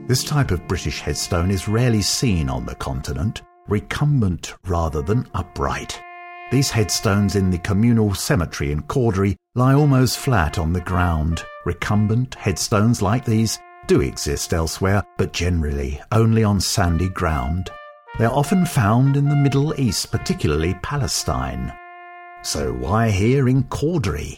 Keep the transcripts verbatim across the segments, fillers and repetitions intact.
This type of British headstone is rarely seen on the continent, recumbent rather than upright. These headstones in the communal cemetery in Cawdry lie almost flat on the ground. Recumbent headstones like these do exist elsewhere, but generally only on sandy ground. They are often found in the Middle East, particularly Palestine. So why here in Cawdry?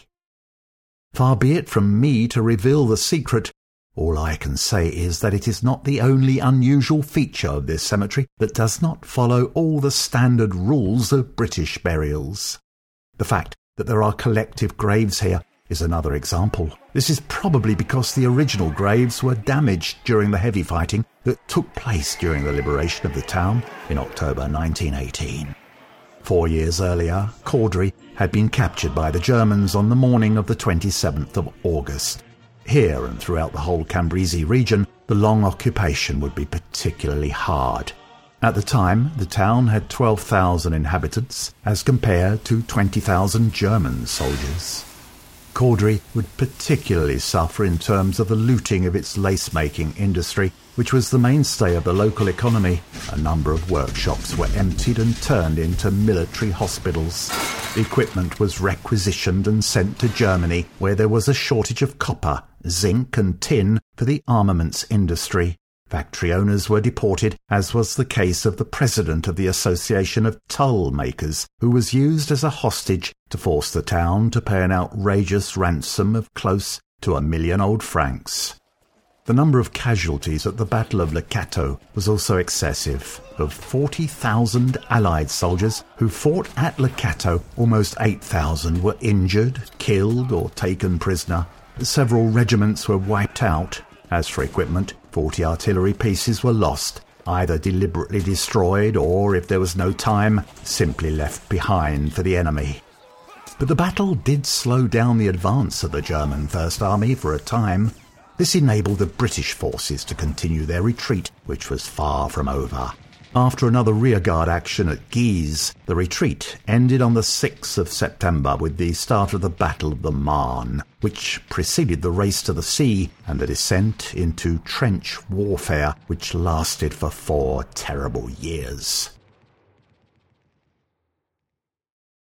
Far be it from me to reveal the secret. All I can say is that it is not the only unusual feature of this cemetery that does not follow all the standard rules of British burials. The fact that there are collective graves here is another example. This is probably because the original graves were damaged during the heavy fighting that took place during the liberation of the town in October nineteen eighteen. Four years earlier, Cawdry had been captured by the Germans on the morning of the twenty-seventh of August. Here and throughout the whole Cambresis region, the long occupation would be particularly hard. At the time, the town had twelve thousand inhabitants as compared to twenty thousand German soldiers. Cawdry would particularly suffer in terms of the looting of its lace-making industry, which was the mainstay of the local economy. A number of workshops were emptied and turned into military hospitals. The equipment was requisitioned and sent to Germany, where there was a shortage of copper, zinc and tin for the armaments industry. Factory owners were deported, as was the case of the president of the Association of Tulle Makers, who was used as a hostage to force the town to pay an outrageous ransom of close to a million old francs. The number of casualties at the Battle of Le Cateau was also excessive. Of forty thousand Allied soldiers who fought at Le Cateau, almost eight thousand were injured, killed or taken prisoner. Several regiments were wiped out. As for equipment, forty artillery pieces were lost, either deliberately destroyed or, if there was no time, simply left behind for the enemy. But the battle did slow down the advance of the German First Army for a time. This enabled the British forces to continue their retreat, which was far from over. After another rearguard action at Guise, the retreat ended on the sixth of September with the start of the Battle of the Marne, which preceded the race to the sea and the descent into trench warfare, which lasted for four terrible years.